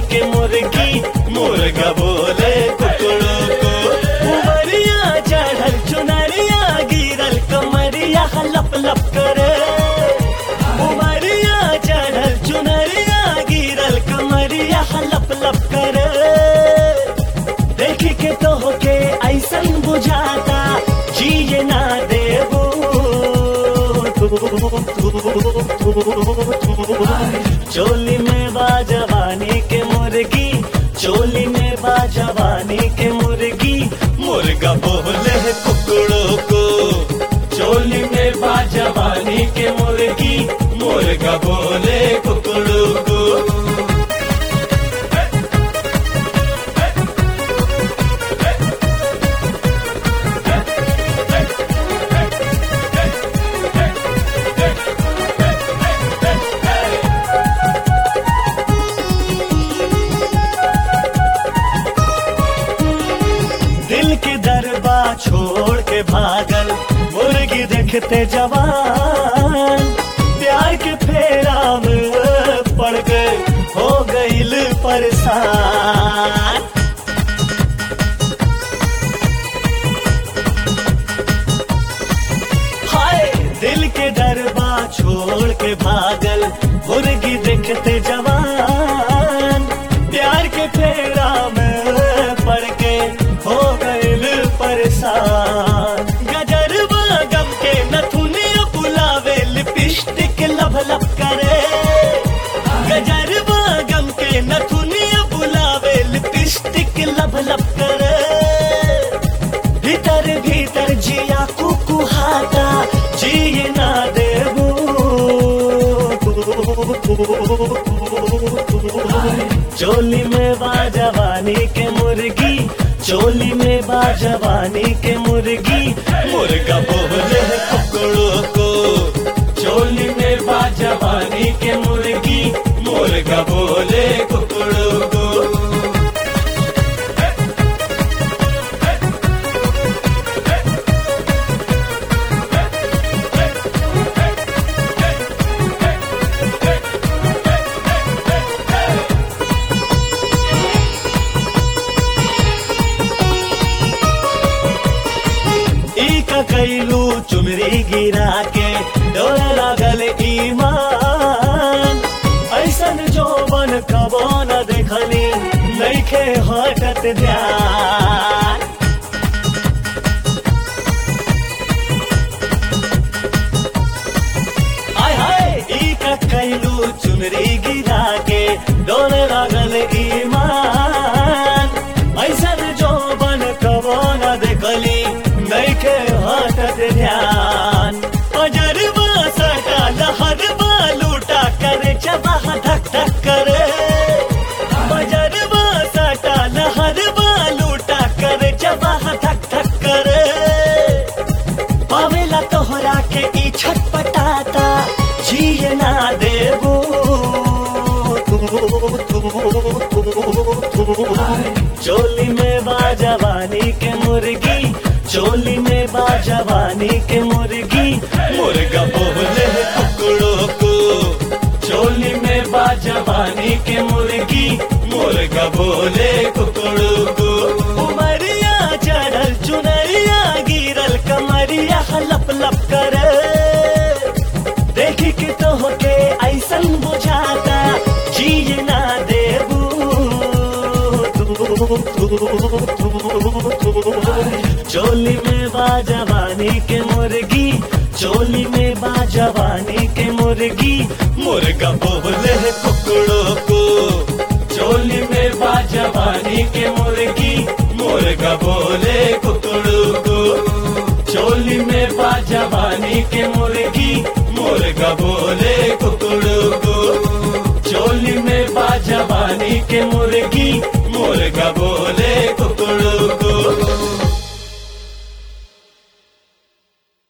के मुर्गी मुर्गा बोले कुकड़ू को। उमरिया चढ़ल चुनरिया गिरल कमरिया लप लप करे। उमरिया चढ़ल चुनरिया गिरल कमरिया लप लप करे। देखी के तो होके ऐसन बुझाता जिए ना देबू। चोली में बाजवानी के मुर्गी चोली में बाजवानी के मुर्गी मुर्गा बोले कुकड़ों को। चोली में बाजवानी के मुर्गी मुर्गा बोले कुकड़ों को। दिल की दरबा छोड़ के भागल मुर्गी देखते जवान। प्यार के फेरा में पड़ गए हो गईल परेशान। हाय दिल के दरबा छोड़ के भागल मुर्गी देखते जवान। प्यार के फेरा में पड़ के हो गईल परेशान। गजरवा गम के नथुनिया बुलावे लिपस्टिक लब लब करे। गजरवा गम के नथुनिया बुलावे लिपस्टिक लब लब करे। भीतर भीतर जिया कुकुहाता जिए ना देबू। चोली में बाजवानी के मुर्गी चोली में बाजवानी के मुर्गी मुर्गा बोले कुकड़ों को। चोली में बाजवानी के मुर्गी मुर्गा बोले कुकड़ों को। कैलू चुमरी गिरा के डोले लागल ईमान। ऐसन जोबन कबो न देखली नइखे हटत ध्यान। आय हाय ई का कैलू चुमरी गिरा के डोले लागल ईमान। ऐसन जोबन कबो न देखली नइखे हटत ध्यान। अजरबा सटा लहरबा लूटा करे चबाह धक धक करे। अजरबा सटा लहरबा लूटा करे चबाह धक धक करे। पावेला तोहरा के ई छटपटाता जिए ना देबू। चोली में बाजवानी के मुर्गी चोली में बाजवानी के मुर्गी मुर्गा बोले कुकड़ों को। चोली में बाजवानी के मुर्गी मुर्गा बोले कुकड़ों को। उमरिया चढ़ल चुनरिया गिरल कमरिया लप लप करे। देखी के तो होके ऐसन बुझाता जिए ना देबू। चोली में बाजवानी के मुर्गी चोली में बाजवानी के मुर्गी मुर्गा बोले कुकड़ों को। चोली में बाजवानी के मुर्गी मुर्गा बोले कुकड़ों को। चोली में बाजवानी के मुर्गी मुर्गा बोले कुकड़ों को। चोली में बाजवानी के मुर्गी मुर्गा बोले